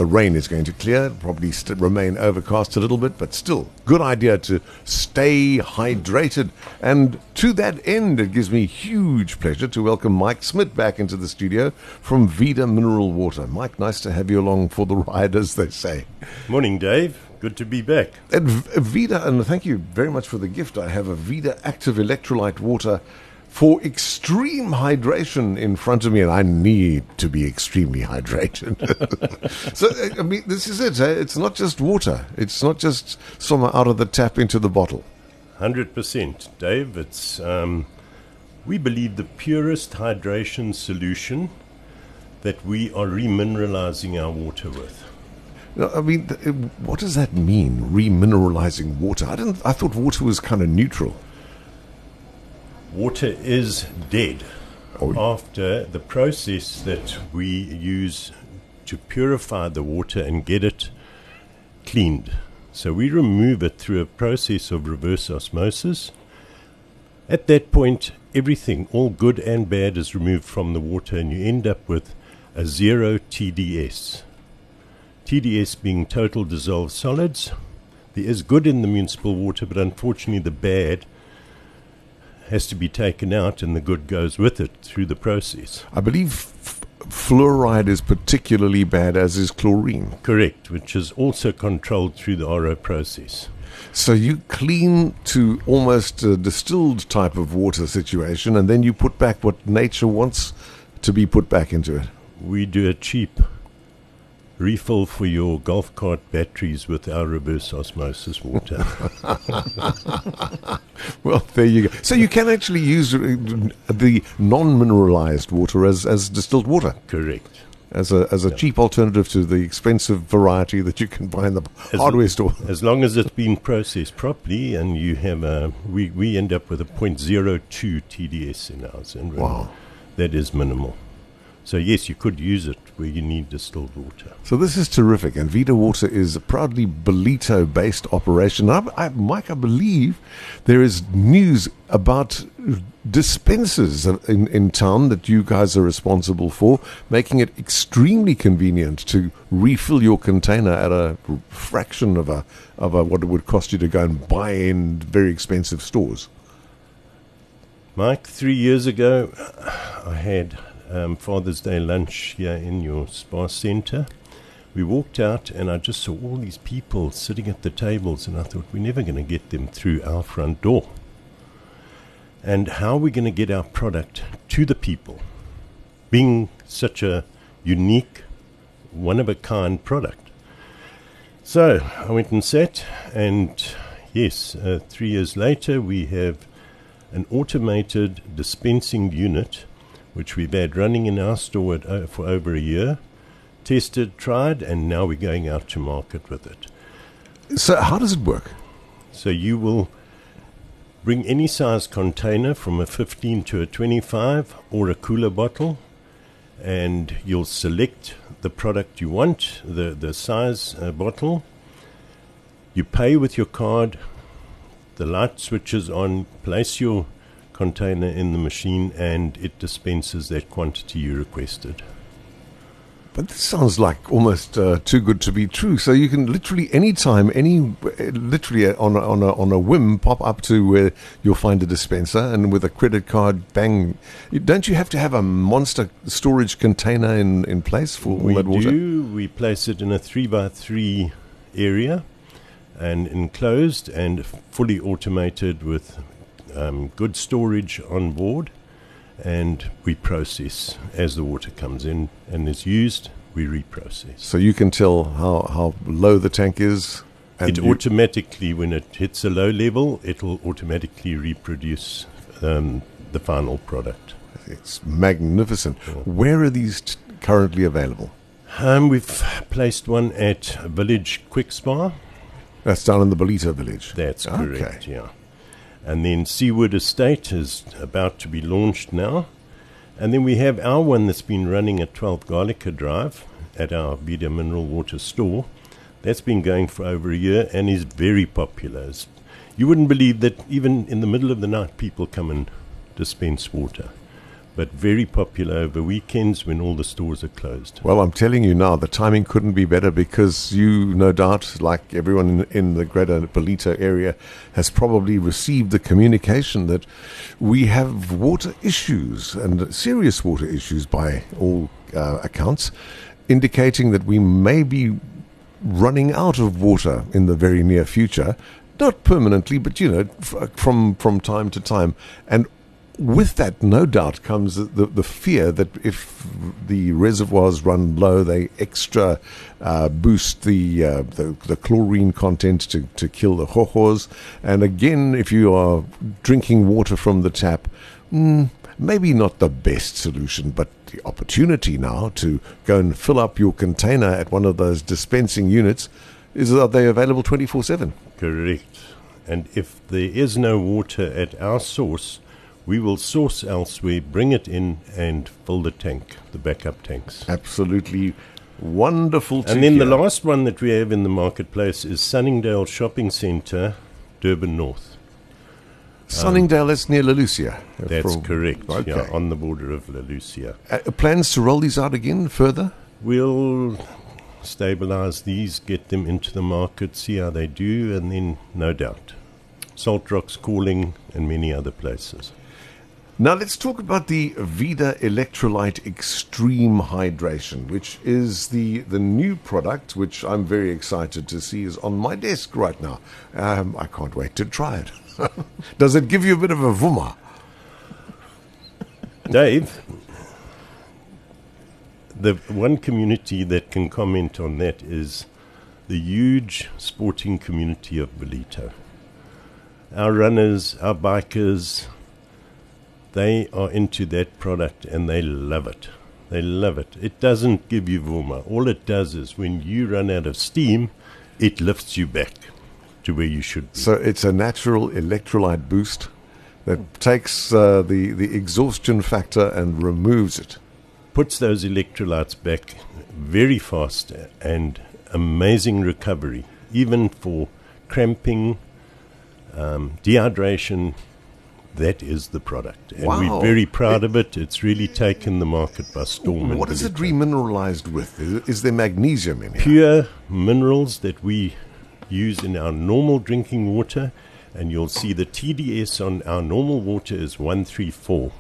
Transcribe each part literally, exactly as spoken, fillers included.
the rain is going to clear, probably st- remain overcast a little bit, but still, good idea to stay hydrated. And to that end, it gives me huge pleasure to welcome Mike Smith back into the studio from Vida Mineral Water. Mike, nice to have you along for the ride, as they say. Morning, Dave. Good to be back. At v- Vida, and thank you very much for the gift, I have a Vida Active Electrolyte Water for extreme hydration in front of me, and I need to be extremely hydrated. So, I mean, this is it. Eh? It's not just water. It's not just some out of the tap into the bottle. one hundred percent, Dave. It's um, we believe the purest hydration solution that we are remineralizing our water with. I mean, what does that mean, remineralizing water? I didn't. I thought water was kind of neutral. Water is dead Oh. after the process that we use to purify the water and get it cleaned. So we remove it through a process of reverse osmosis. At that point, everything, all good and bad, is removed from the water, and you end up with a zero T D S. T D S being total dissolved solids. There is good in the municipal water, but unfortunately the bad has to be taken out, and the good goes with it through the process. I believe f- fluoride is particularly bad, as is chlorine. Correct, which is also controlled through the R O process. So you clean to almost a distilled type of water situation, and then you put back what nature wants to be put back into it. We do a cheap refill for your golf cart batteries with our reverse osmosis water. Well, there you go. So you can actually use uh, the non-mineralized water as, as distilled water, Correct. as a as a Yeah. cheap alternative to the expensive variety that you can buy in the As hardware l- store. As long as it's been processed properly, and you have a, we, we end up with a zero point zero two T D S in ours. And Wow. that is minimal. So yes, you could use it where you need distilled water. So this is terrific, and Vida Water is a proudly Belito-based operation. I, I, Mike, I believe there is news about dispensers in, in town that you guys are responsible for, making it extremely convenient to refill your container at a fraction of a of a, what it would cost you to go and buy in very expensive stores. Mike, three years ago, I had um, Father's Day lunch here in your spa center. We walked out, and I just saw all these people sitting at the tables, and I thought, we're never going to get them through our front door. And how are we going to get our product to the people, being such a unique, one-of-a-kind product? So I went and sat, and yes, uh, three years later, we have an automated dispensing unit, which we've had running in our store at, uh, for over a year, tested, tried, and now we're going out to market with it. So how does it work? So you will bring any size container from a fifteen to a twenty-five or a cooler bottle, and you'll select the product you want, the, the size uh, bottle. You pay with your card, the light switches on, place your container in the machine, and it dispenses that quantity you requested. But this sounds like almost uh, too good to be true. So you can literally anytime, any literally on a, on a on a whim, pop up to where you'll find a dispenser, and with a credit card, bang! Don't you have to have a monster storage container in, in place for all We that water? do. We place it in a three by three area, and enclosed and fully automated with um, good storage on board. And we process as the water comes in and is used, we reprocess. So you can tell how, how low the tank is. And It you- automatically, when it hits a low level, it'll automatically reproduce um, the final product. it's magnificent. Where are these t- currently available? Um, we've placed one at Village Quick Spa. That's down in the Belito village. That's Okay. correct, yeah. And then Seawood Estate is about to be launched now. And then we have our one that's been running at twelve Garlica Drive at our Vida Mineral Water store. That's been going for over a year and is very popular. It's, you wouldn't believe that even in the middle of the night people come and dispense water. but very popular over weekends when all the stores are closed. Well, I'm telling you now, the timing couldn't be better because you, no doubt, like everyone in, in the greater Ballito area, has probably received the communication that we have water issues, and serious water issues by all uh, accounts, indicating that we may be running out of water in the very near future. Not permanently, but, you know, f- from, from time to time. And with that, no doubt, comes the, the, the fear that if the reservoirs run low, they extra uh, boost the, uh, the the chlorine content to, to kill the hohos. And again, if you are drinking water from the tap, mm, maybe not the best solution, but the opportunity now to go and fill up your container at one of those dispensing units, is are they available twenty-four seven? Correct. And if there is no water at our source, we will source elsewhere, bring it in, and fill the tank, the backup tanks. Absolutely wonderful to And then hear. the last one that we have in the marketplace is Sunningdale Shopping Centre, Durban North. Sunningdale, that's near La Lucia. That's From- correct, Okay. yeah, on the border of La Lucia. Uh, plans to roll these out again further? We'll stabilize these, get them into the market, see how they do, and then, no doubt, Salt Rock's calling and many other places. Now let's talk about the Vida Electrolyte Extreme Hydration, which is the, the new product, which I'm very excited to see is on my desk right now. Um, I can't wait to try it. Does it give you a bit of a vuma? Dave, the one community that can comment on that is the huge sporting community of Ballito. Our runners, our bikers, they are into that product and they love it. They love it. It doesn't give you vuma. All it does is when you run out of steam, it lifts you back to where you should be. So it's a natural electrolyte boost that takes uh, the, the exhaustion factor and removes it. Puts those electrolytes back very fast and amazing recovery, even for cramping, um, dehydration. That is the product. And Wow. we're very proud of it. It's really taken the market by storm. in What is it Ballito. remineralized with? Is, is there magnesium in here? Pure minerals that we use in our normal drinking water, and you'll see the T D S on our normal water is one thirty-four.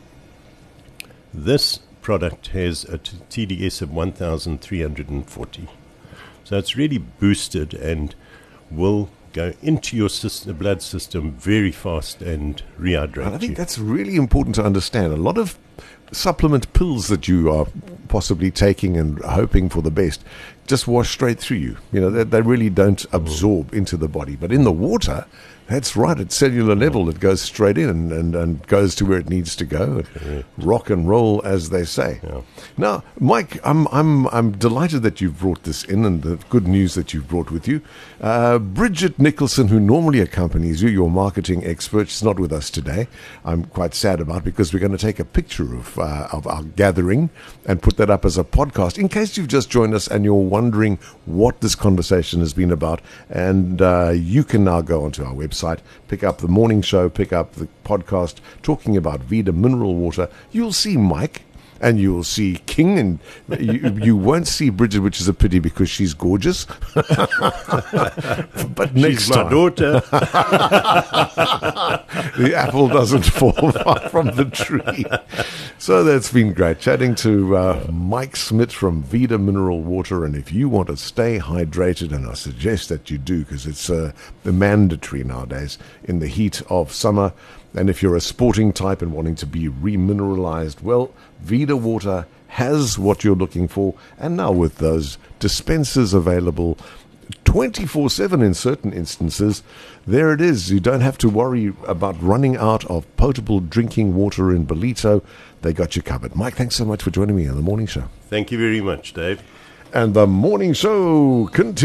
This product has a t- TDS of one thousand three hundred forty. So it's really boosted and will go into your system, blood system very fast and rehydrate And I think you. that's really important to understand. A lot of supplement pills that you are possibly taking and hoping for the best just wash straight through you. You know, they, they really don't absorb into the body. But in the water, that's right, at cellular level, it goes straight in and, and, and goes to where it needs to go. Correct. Rock and roll, as they say. Yeah. Now, Mike, I'm I'm I'm delighted that you've brought this in and the good news that you've brought with you. Uh, Bridget Nicholson, who normally accompanies you, your marketing expert, is not with us today. I'm quite sad about because we're going to take a picture of uh, of our gathering and put that up as a podcast in case you've just joined us and you're wondering what this conversation has been about. And uh, you can now go onto our website, pick up the morning show, pick up the podcast talking about Vida mineral water. You'll see Mike. And you'll see King, and you, you won't see Bridget, which is a pity because she's gorgeous. But next She's my time, daughter. the apple doesn't fall far from the tree. So that's been great. Chatting to uh, Mike Smith from Vida Mineral Water. And if you want to stay hydrated, and I suggest that you do because it's uh, mandatory nowadays in the heat of summer. And if you're a sporting type and wanting to be remineralized, well, Vida Water has what you're looking for. And now with those dispensers available twenty-four seven in certain instances, there it is. You don't have to worry about running out of potable drinking water in Ballito. They got you covered. Mike, thanks so much for joining me on The Morning Show. Thank you very much, Dave. And The Morning Show continues.